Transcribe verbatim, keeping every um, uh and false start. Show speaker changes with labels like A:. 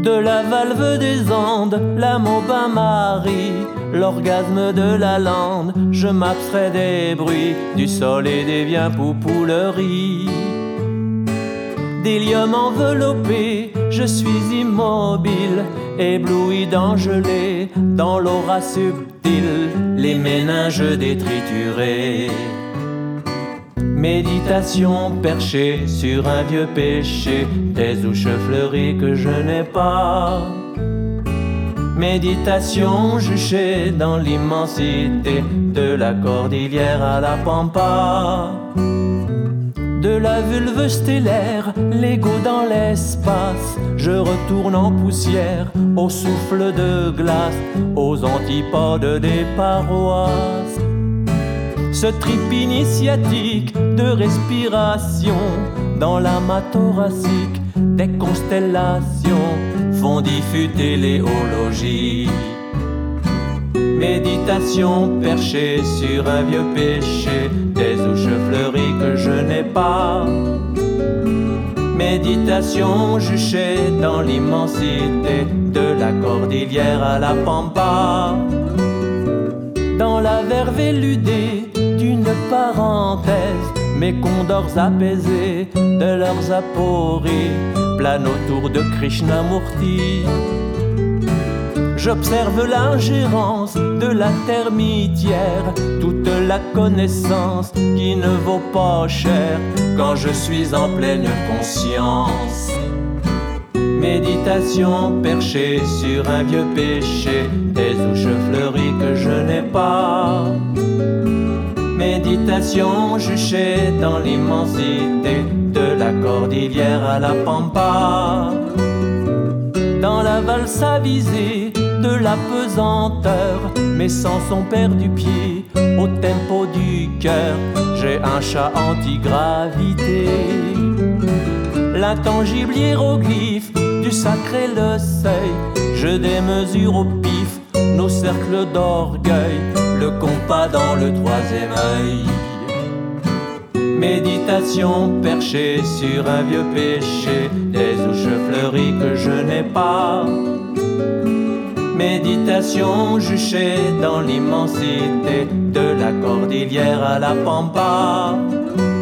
A: De la valve des Andes, la Maubin-Marie, l'orgasme de la lande, je m'abstrais des bruits du sol et des viens poupouleries. D'hélium enveloppé, je suis immobile, ébloui d'engelé, dans l'aura subtile, les méninges détriturés. Méditation perchée sur un vieux péché, des ouches fleuries que je n'ai pas. Méditation juchée dans l'immensité, de la cordillère à la pampa. De la vulve stellaire, l'ego dans l'espace, je retourne en poussière, au souffle de glace, aux antipodes des paroisses. Ce trip initiatique de respiration dans l'amas thoracique, des constellations font diffuser l'éologie. Méditation perchée sur un vieux péché, des ouches fleuries que je n'ai pas. Méditation juchée dans l'immensité, de la cordillère à la pampa. Dans la verve éludée d'une parenthèse, mes condors apaisés de leurs apories planent autour de Krishnamurti. J'observe l'ingérence de la termitière, toute la connaissance qui ne vaut pas cher quand je suis en pleine conscience. Méditation perchée sur un vieux péché, des ouches fleuries que je n'ai pas. Méditation juchée dans l'immensité, de la cordillère à la pampa. Dans la valse avisée de la pesanteur, mes sens sont perdus pied au tempo du cœur. J'ai un chat anti-gravité. L'intangible hiéroglyphe du sacré le seuil, je démesure au pif nos cercles d'orgueil, le compas dans le troisième œil. Méditation perchée sur un vieux péché, des ouches fleuries que je n'ai pas. Méditation juchée dans l'immensité, de la cordillère à la pampa.